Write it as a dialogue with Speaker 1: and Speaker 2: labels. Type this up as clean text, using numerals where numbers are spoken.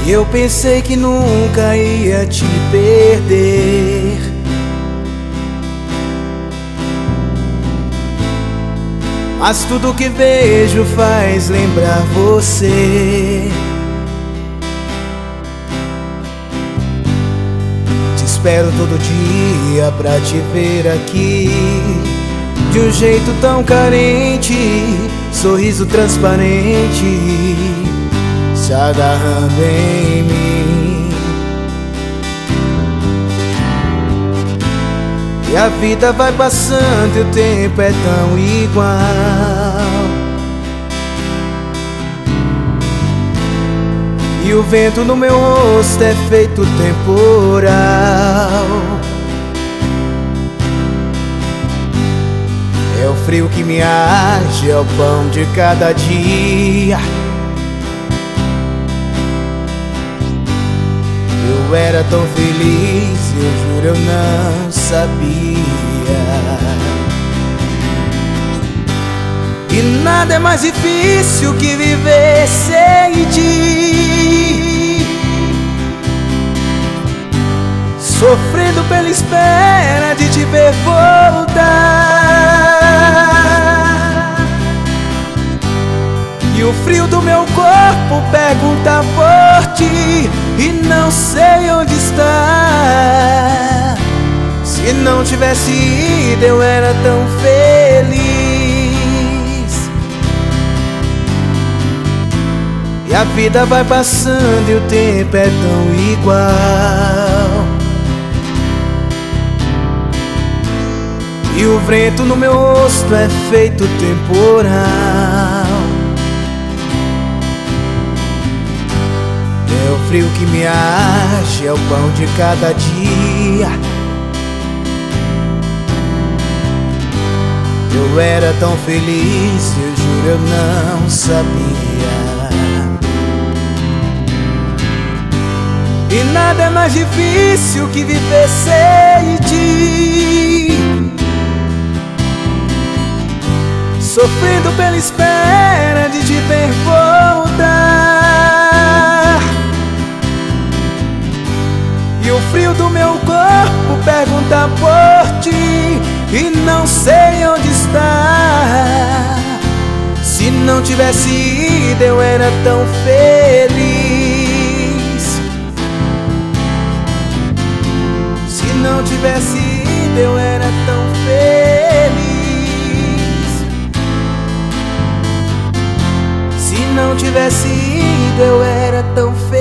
Speaker 1: Eu pensei que nunca ia te perder, mas tudo que vejo faz lembrar você. Te espero todo dia pra te ver aqui, de um jeito tão carente, sorriso transparente, se agarrando em mim. E a vida vai passando e o tempo é tão igual, e o vento no meu rosto é feito temporal. É o frio que me age, é o pão de cada dia. Eu era tão feliz, eu juro eu não sabia. E nada é mais difícil que viver sem ti, sofrendo pela espera de te ver voltar. E o frio do meu corpo pergunta por ti, e não sei onde está. Se não tivesse ido eu era tão feliz. E a vida vai passando e o tempo é tão igual, e o vento no meu rosto é feito temporal. É o frio que me age, é o pão de cada dia. Eu era tão feliz, eu juro eu não sabia. E nada é mais difícil que viver sem ti, sofrendo pela espera de te ver voltar. E o frio do meu corpo pergunta por ti, e não sei onde está. Se não tivesse ido eu era tão feliz. Se não tivesse ido eu era tão feliz. Se não tivesse ido eu era tão feliz.